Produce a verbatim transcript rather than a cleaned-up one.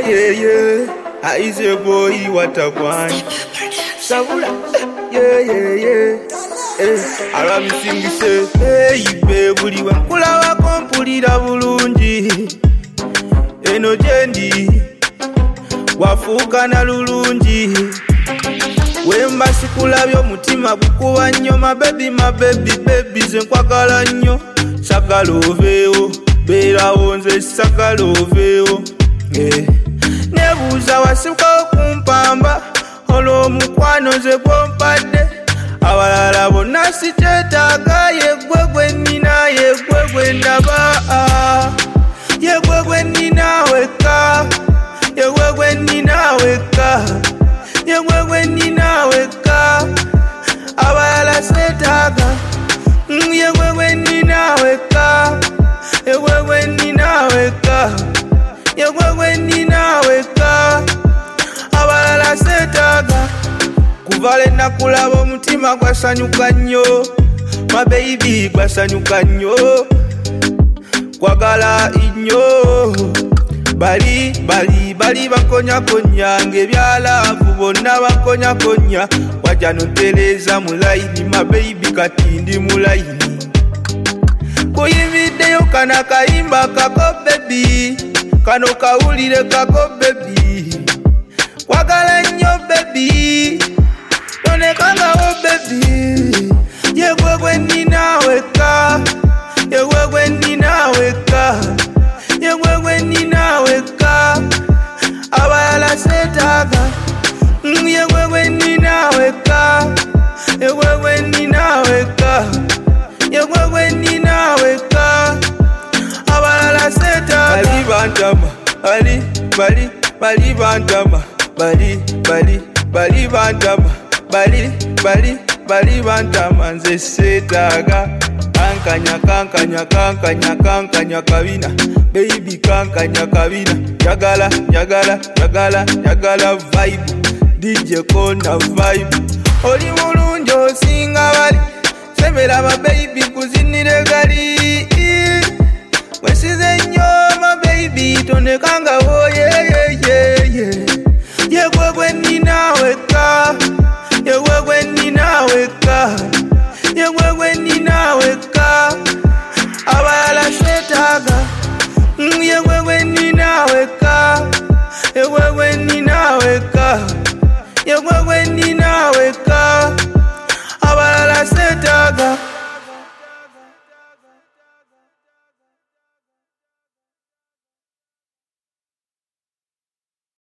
yeah, yeah. I say boy, what a one. Sabula, yeah, yeah, yeah. Eh, Arabi sing say, hey, baby, when kula wa kompulira bulungi. Eno jendi, wafuka na lulungi. Wemba sikulabyo mutima gukuba nnyo, my baby, my baby, baby, ze nkwagala nnyo. Sagala oveewo, beerawo nze sagala oveewo. Eh. Nebuuza wasibuka okumpamba, olwo omukwano ze gwompadde. Abalala bonna sikyetaaga, ye ggwe gwe nnina, ye ggwe gwe ndaba. Ye ggwe gwe nnina wekka, ye ggwe gwe nnina wekka, ye ggwe gwe nnina wekka. Abalala seetaaga, ye ggwe gwe nnina wekka, ye ggwe gwe nnina wekka, ye ggwe gwe nnina wekka. Abalala seetaaga. Kuva lwe nakulaba omutima gwasanyuka nnyo, my baby gwasanyuka nnyo, kwagala nnyo. Bali bali bali bakonyakonya, ng'ebyalaavu bonna bakonyakonya. Wajja notereeza mu layini, my baby kati ndi mu layini. Kuyimiddeyo kana kayimba kako baby, kano kawulire kako baby. Kwagala nnyo baby, tonekangawo baby. Ye ggwe gwe nnina wekka, ye ggwe gwe nnina wekka, ye ggwe gwe nnina wekka. Abalala seetaaga, ye ggwe gwe nnina wekka, ye ggwe gwe nnina wekka, ye ggwe gwe nnina wekka. Abalala seetaaga. Bali bantama, bali bali bali bantama, bali bali bali bantama, bali bali bali bantama, nze seetaaga. Kankanya kankanya kankanya kankanya kabina, baby kankanya kabina. Yagala yagala yagala yagala vibe, D J Kona vibe. Oli mulungi osinga bali, semera ba baby kuzinire gali. Wesize nnyo my baby, tonekanga wo yeah yeah yeah yeah. Ye ggwe gwe nnina wekka, ye ggwe gwe nnina wekka, ye ggwe gwe nnina wekka. Abalala seetaaga, ye ggwe gwe nnina wekka, ye ggwe gwe nnina wekka, ye ggwe gwe nnina